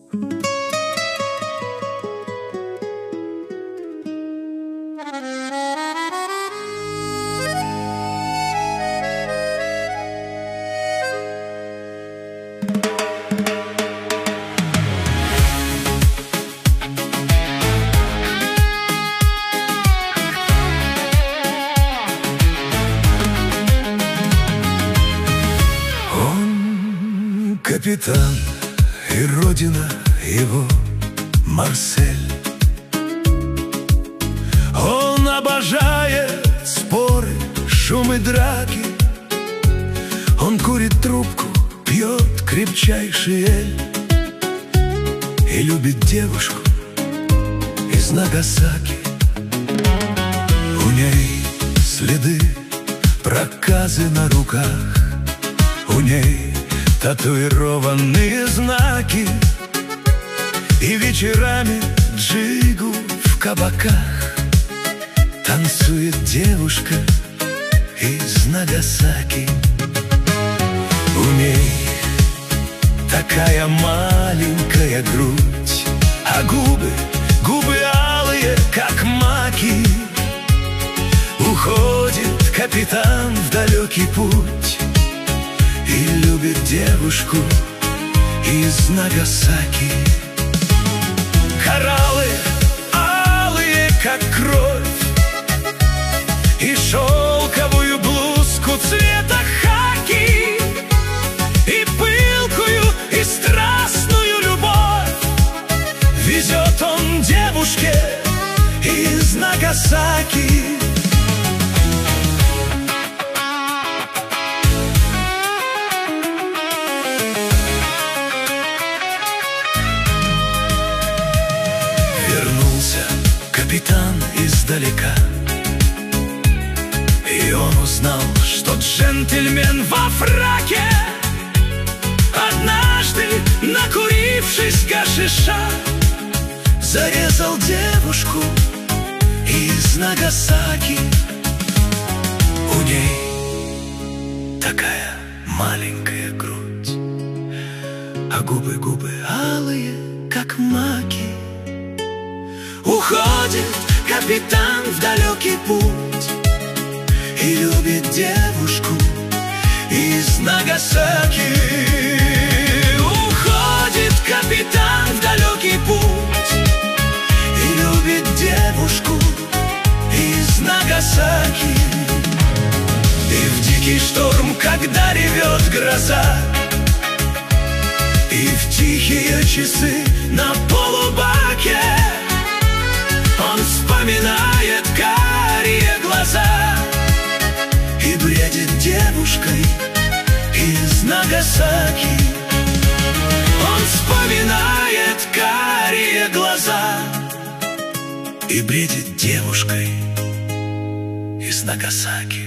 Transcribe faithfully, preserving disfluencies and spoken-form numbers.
Капитан, и родина его Марсель. Он обожает споры, шум и драки. Он курит трубку, пьет крепчайший эль и любит девушку из Нагасаки. У ней следы, проказы на руках, у ней татуированные знаки, и вечерами джигу в кабаках танцует девушка из Нагасаки. У ней такая маленькая грудь, а губы, губы алые, как маки. Уходит капитан в далекий путь и любит девушку из Нагасаки. Кораллы алые, как кровь, и шелковую блузку цвета хаки, и пылкую, и страстную любовь везет он девушке из Нагасаки. Вернулся капитан издалека, и он узнал, что джентльмен во фраке однажды, накурившись гашиша, зарезал девушку из Нагасаки. У ней такая маленькая грудь, а губы, губы алые, как маки. Уходит капитан в далекий путь и любит девушку из Нагасаки. Уходит капитан в далекий путь и любит девушку из Нагасаки. И в дикий шторм, когда ревет гроза, и в тихие часы на полубаке он вспоминает карие глаза и бредит девушкой из Нагасаки. Он вспоминает карие глаза и бредит девушкой из Нагасаки.